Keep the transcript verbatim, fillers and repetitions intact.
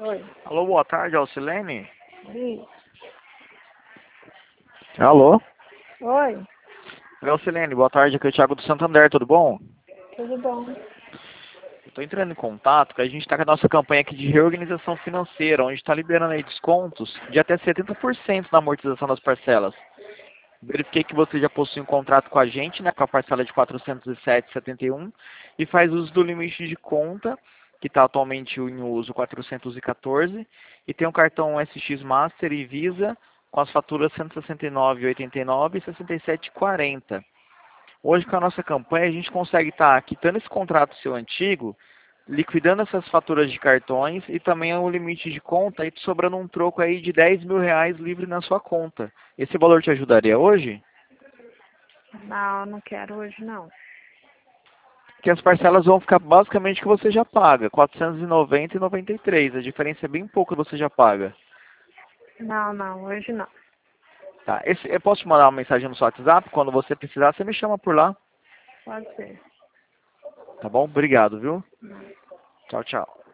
Oi. Alô, boa tarde, Alcilene? Oi. Alô? Oi. Oi, Alcilene, boa tarde, aqui é o Thiago do Santander, tudo bom? Tudo bom? Estou entrando em contato, que a gente está com a nossa campanha aqui de reorganização financeira, onde está liberando aí descontos de até setenta por cento na amortização das parcelas. Verifiquei que você já possui um contrato com a gente, né, com a parcela de quatrocentos e sete reais e setenta e um centavos e faz uso do limite de conta, que está atualmente em uso quatrocentos e quatorze, e tem um cartão S X Master e Visa com as faturas cento e sessenta e nove reais e oitenta e nove centavos e sessenta e sete reais e quarenta centavos. Hoje, com a nossa campanha, a gente consegue estar quitando esse contrato seu antigo, liquidando essas faturas de cartões e também o limite de conta e sobrando um troco aí de dez mil reais livre na sua conta. Esse valor te ajudaria hoje? Não, não quero hoje não. Que as parcelas vão ficar basicamente que você já paga, quatrocentos e noventa reais e noventa e três centavos. A diferença é bem pouco que você já paga. Não, não, hoje não. Tá, esse, eu posso te mandar uma mensagem no seu WhatsApp? Quando você precisar, você me chama por lá. Pode ser. Tá bom? Obrigado, viu? Tchau, tchau.